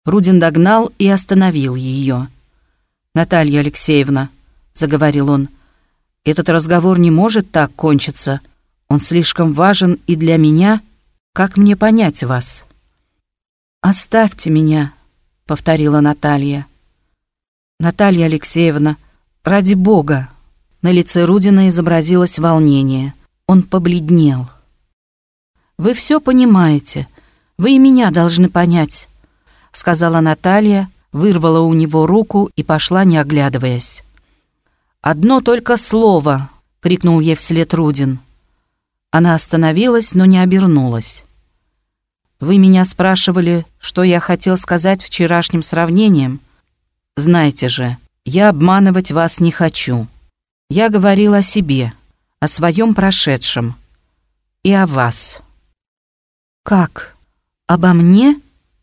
Рудин догнал и остановил ее. «Наталья Алексеевна», — заговорил он, — «этот разговор не может так кончиться. Он слишком важен и для меня. Как мне понять вас?» «Оставьте меня», — повторила Наталья. «Наталья Алексеевна, ради Бога!» На лице Рудина изобразилось волнение. Он побледнел. «Вы все понимаете. Вы и меня должны понять», — сказала Наталья, вырвала у него руку и пошла, не оглядываясь. «Одно только слово!» — крикнул ей вслед Рудин. Она остановилась, но не обернулась. «Вы меня спрашивали, что я хотел сказать вчерашним сравнением? Знаете же, я обманывать вас не хочу. Я говорил о себе, о своем прошедшем и о вас». «Как? Обо мне?»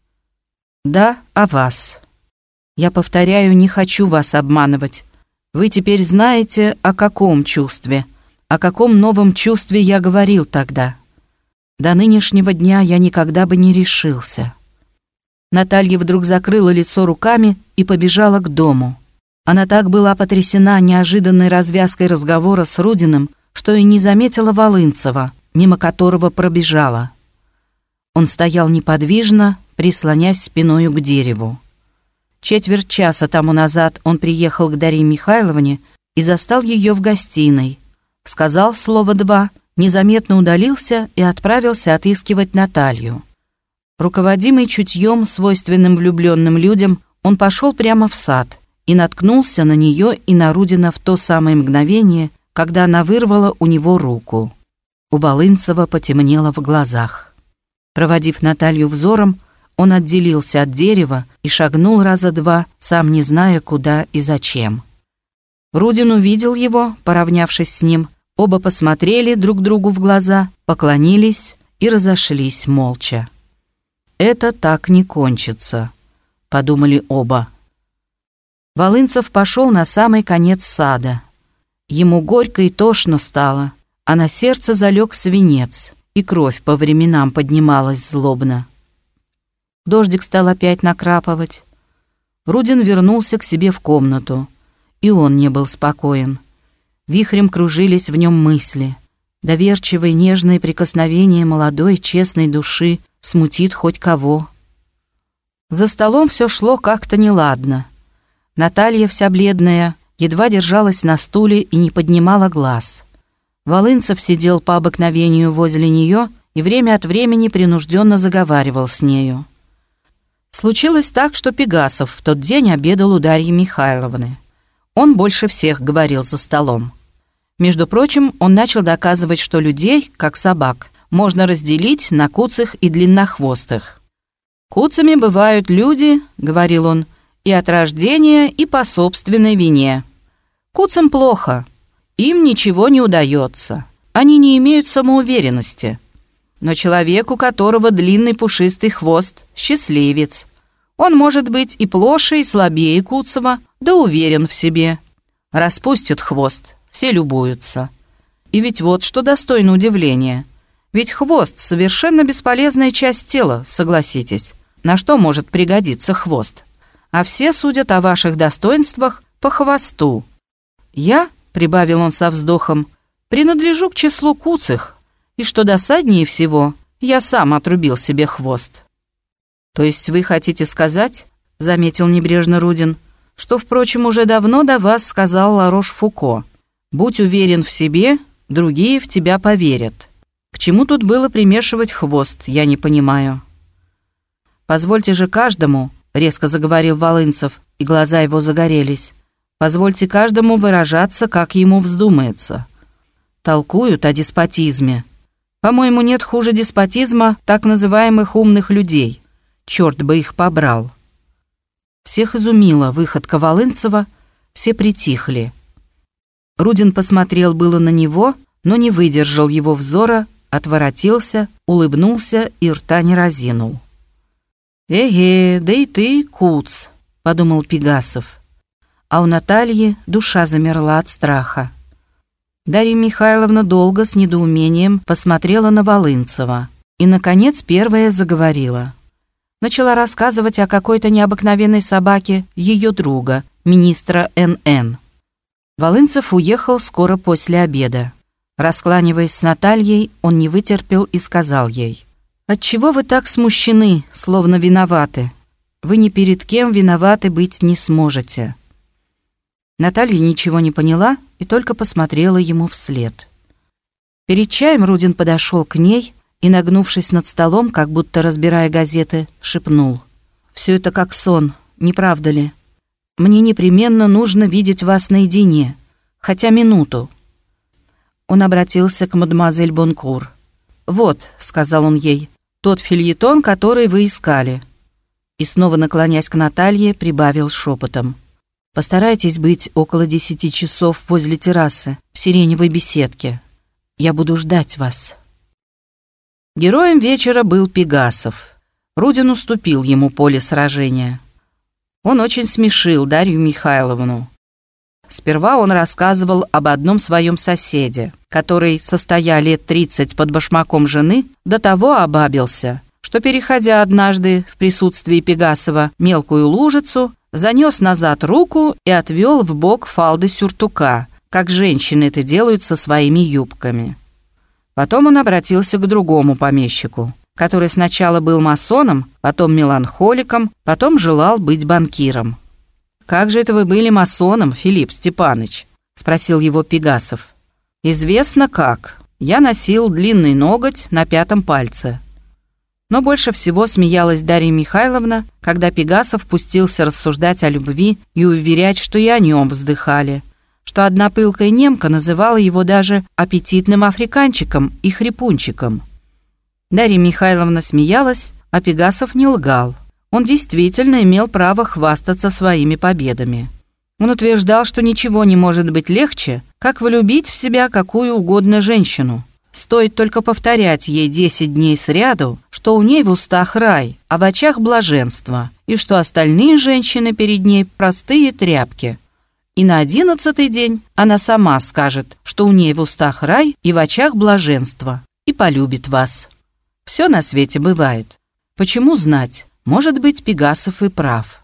«Да, о вас. Я повторяю, не хочу вас обманывать. Вы теперь знаете, о каком чувстве, о каком новом чувстве я говорил тогда. До нынешнего дня я никогда бы не решился». Наталья вдруг закрыла лицо руками и побежала к дому. Она так была потрясена неожиданной развязкой разговора с Рудиным, что и не заметила Волынцева, мимо которого пробежала. Он стоял неподвижно, прислонясь спиною к дереву. Четверть часа тому назад он приехал к Дарье Михайловне и застал ее в гостиной. Сказал слово два, незаметно удалился и отправился отыскивать Наталью. Руководимый чутьем, свойственным влюбленным людям, он пошел прямо в сад и наткнулся на нее и на Рудина в то самое мгновение, когда она вырвала у него руку. У Волынцева потемнело в глазах. Проводив Наталью взором, он отделился от дерева и шагнул раза два, сам не зная, куда и зачем. Рудин увидел его, поравнявшись с ним, оба посмотрели друг другу в глаза, поклонились и разошлись молча. «Это так не кончится», — подумали оба. Волынцев пошел на самый конец сада. Ему горько и тошно стало, а на сердце залег свинец, и кровь по временам поднималась злобно. Дождик стал опять накрапывать. Рудин вернулся к себе в комнату, и он не был спокоен. Вихрем кружились в нем мысли. Доверчивые нежные прикосновения молодой честной души смутит хоть кого. За столом все шло как-то неладно. Наталья, вся бледная, едва держалась на стуле и не поднимала глаз. Волынцев сидел по обыкновению возле нее и время от времени принужденно заговаривал с нею. Случилось так, что Пегасов в тот день обедал у Дарьи Михайловны. Он больше всех говорил за столом. Между прочим, он начал доказывать, что людей, как собак, можно разделить на куцых и длиннохвостых. «Куцами бывают люди, — говорил он, — и от рождения, и по собственной вине. Куцам плохо, им ничего не удается, они не имеют самоуверенности. Но человек, у которого длинный пушистый хвост, счастливец. Он может быть и плоше, и слабее куцого, да уверен в себе. Распустит хвост, все любуются. И ведь вот что достойно удивления. Ведь хвост — совершенно бесполезная часть тела, согласитесь. На что может пригодиться хвост? А все судят о ваших достоинствах по хвосту. Я, — прибавил он со вздохом, — принадлежу к числу куцых, и что досаднее всего, я сам отрубил себе хвост». «То есть вы хотите сказать, — заметил небрежно Рудин, — что, впрочем, уже давно до вас сказал Ларош-Фуко: будь уверен в себе, другие в тебя поверят. К чему тут было примешивать хвост, я не понимаю». «Позвольте же каждому, — резко заговорил Волынцев, и глаза его загорелись, — позвольте каждому выражаться, как ему вздумается. Толкуют о деспотизме. По-моему, нет хуже деспотизма так называемых умных людей. Черт бы их побрал». Всех изумила выходка Волынцева, все притихли. Рудин посмотрел было на него, но не выдержал его взора, отворотился, улыбнулся и рта не разинул. «Эге, да и ты, куц», — подумал Пегасов. А у Натальи душа замерла от страха. Дарья Михайловна долго с недоумением посмотрела на Волынцева и, наконец, первая заговорила. начала рассказывать о какой-то необыкновенной собаке ее друга, министра Н.Н. Волынцев уехал скоро после обеда. Раскланиваясь с Натальей, он не вытерпел и сказал ей: «Отчего вы так смущены, словно виноваты? Вы ни перед кем виноваты быть не сможете». Наталья ничего не поняла и только посмотрела ему вслед. Перед чаем Рудин подошел к ней и, нагнувшись над столом, как будто разбирая газеты, шепнул: «Все это как сон, не правда ли? Мне непременно нужно видеть вас наедине, хотя минуту». Он обратился к мадемуазель Бонкур. «Вот», — сказал он ей, — «тот фельетон, который вы искали». И снова, наклонясь к Наталье, прибавил шепотом: «Постарайтесь быть около 10 часов возле террасы, в сиреневой беседке. Я буду ждать вас». Героем вечера был Пегасов. Рудин уступил ему поле сражения. Он очень смешил Дарью Михайловну. Сперва он рассказывал об одном своем соседе, который, состоя лет 30 под башмаком жены, до того обабился, что, переходя однажды в присутствии Пегасова мелкую лужицу, занес назад руку и отвел в бок фалды сюртука, как женщины это делают со своими юбками. Потом он обратился к другому помещику, который сначала был масоном, потом меланхоликом, потом желал быть банкиром. «Как же это вы были масоном, Филипп Степаныч?» — спросил его Пегасов. «Известно как. Я носил длинный ноготь на 5 пальце». Но больше всего смеялась Дарья Михайловна, когда Пегасов пустился рассуждать о любви и уверять, что и о нем вздыхали, что одна пылкая немка называла его даже аппетитным африканчиком и хрипунчиком. Дарья Михайловна смеялась, а Пегасов не лгал. Он действительно имел право хвастаться своими победами. Он утверждал, что ничего не может быть легче, как влюбить в себя какую угодно женщину. Стоит только повторять ей 10 дней сряду, что у ней в устах рай, а в очах блаженство, и что остальные женщины перед ней простые тряпки. И на 11-й день она сама скажет, что у ней в устах рай и в очах блаженство, и полюбит вас. Все на свете бывает. Почему знать? Может быть, Пегасов и прав.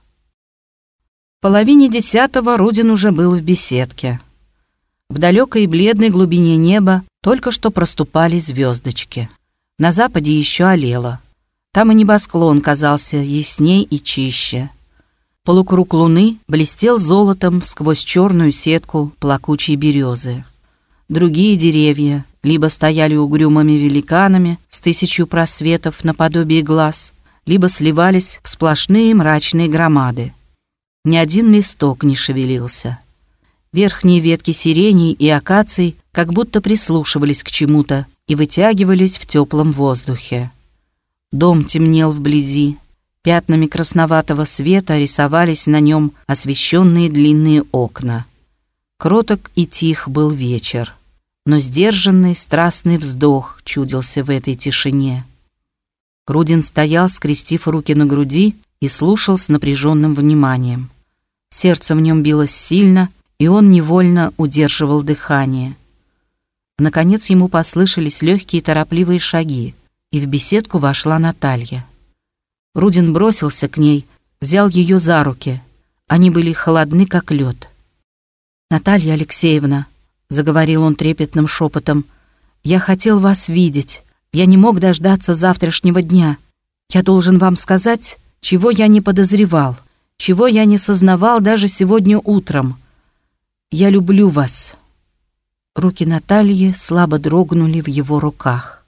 В половине 10-го Рудин уже был в беседке. В далекой и бледной глубине неба только что проступали звездочки. На западе еще олело. Там и небосклон казался ясней и чище. Полукруг луны блестел золотом сквозь черную сетку плакучей березы. Другие деревья либо стояли угрюмыми великанами с 1000 просветов наподобие глаз, либо сливались в сплошные мрачные громады. Ни один листок не шевелился. Верхние ветки сиреней и акаций как будто прислушивались к чему-то и вытягивались в теплом воздухе. Дом темнел вблизи. Пятнами красноватого света рисовались на нем освещенные длинные окна. Кроток и тих был вечер, но сдержанный страстный вздох чудился в этой тишине. Рудин стоял, скрестив руки на груди, и слушал с напряженным вниманием. Сердце в нем билось сильно, и он невольно удерживал дыхание. Наконец ему послышались легкие торопливые шаги, и в беседку вошла Наталья. Рудин бросился к ней, взял ее за руки. Они были холодны, как лед. «Наталья Алексеевна», — заговорил он трепетным шепотом, — «я хотел вас видеть. Я не мог дождаться завтрашнего дня. Я должен вам сказать, чего я не подозревал, чего я не сознавал даже сегодня утром. Я люблю вас». Руки Натальи слабо дрогнули в его руках.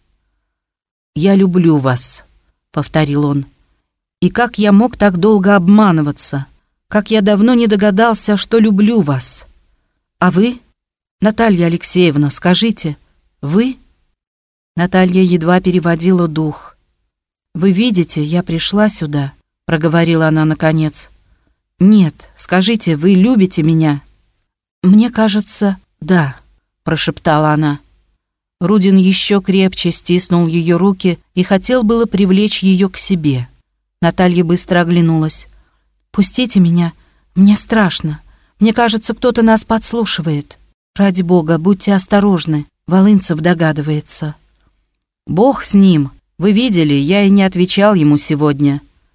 «Я люблю вас», — повторил он. «И как я мог так долго обманываться? Как я давно не догадался, что люблю вас? А вы, Наталья Алексеевна, скажите, вы?» Наталья едва переводила дух. «Вы видите, я пришла сюда», — проговорила она наконец. «Нет, скажите, вы любите меня?» «Мне кажется, да», — прошептала она. Рудин еще крепче стиснул ее руки и хотел было привлечь ее к себе. Наталья быстро оглянулась. «Пустите меня, мне страшно. Мне кажется, кто-то нас подслушивает. Ради бога, будьте осторожны, Волынцев догадывается». «Бог с ним. Вы видели, я и не отвечал ему сегодня».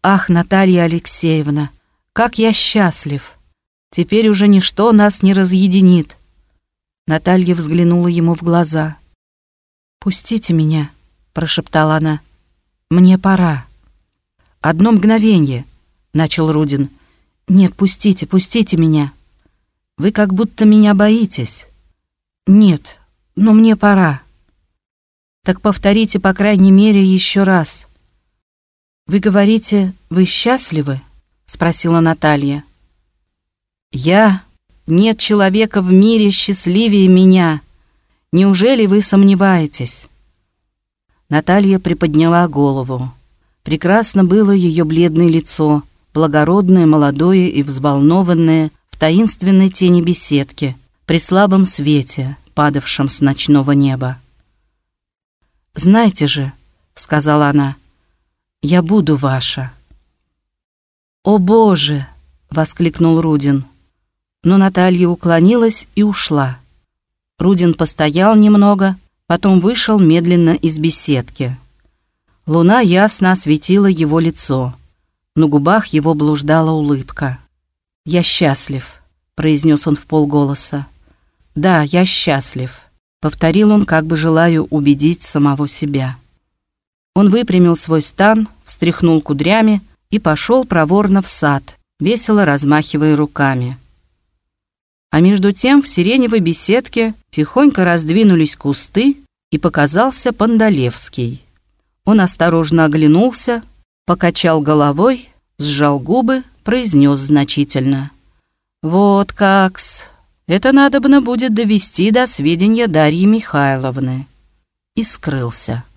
«Ах, Наталья Алексеевна, как я счастлив! Теперь уже ничто нас не разъединит!» Наталья взглянула ему в глаза. «Пустите меня», — прошептала она. «Мне пора». «Одно мгновенье», — начал Рудин. «Нет, пустите, пустите меня. Вы как будто меня боитесь». «Нет, но мне пора». «Так повторите, по крайней мере, еще раз». «Вы говорите, вы счастливы?» — спросила Наталья. «Я? Нет человека в мире счастливее меня. Неужели вы сомневаетесь?» Наталья приподняла голову. Прекрасно было ее бледное лицо, благородное, молодое и взволнованное, в таинственной тени беседки, при слабом свете, падавшем с ночного неба. «Знаете же, — сказала она, — я буду ваша». «О, Боже!» — воскликнул Рудин. Но Наталья уклонилась и ушла. Рудин постоял немного, потом вышел медленно из беседки. Луна ясно осветила его лицо. На губах его блуждала улыбка. «Я счастлив», — произнес он вполголоса. «Да, я счастлив», — повторил он, как бы желая убедить самого себя. Он выпрямил свой стан, встряхнул кудрями и пошел проворно в сад, весело размахивая руками. А между тем в сиреневой беседке тихонько раздвинулись кусты, и показался Пандалевский. Он осторожно оглянулся, покачал головой, сжал губы, произнес значительно: «Вот как-с! Это надобно будет довести до сведения Дарьи Михайловны». И скрылся.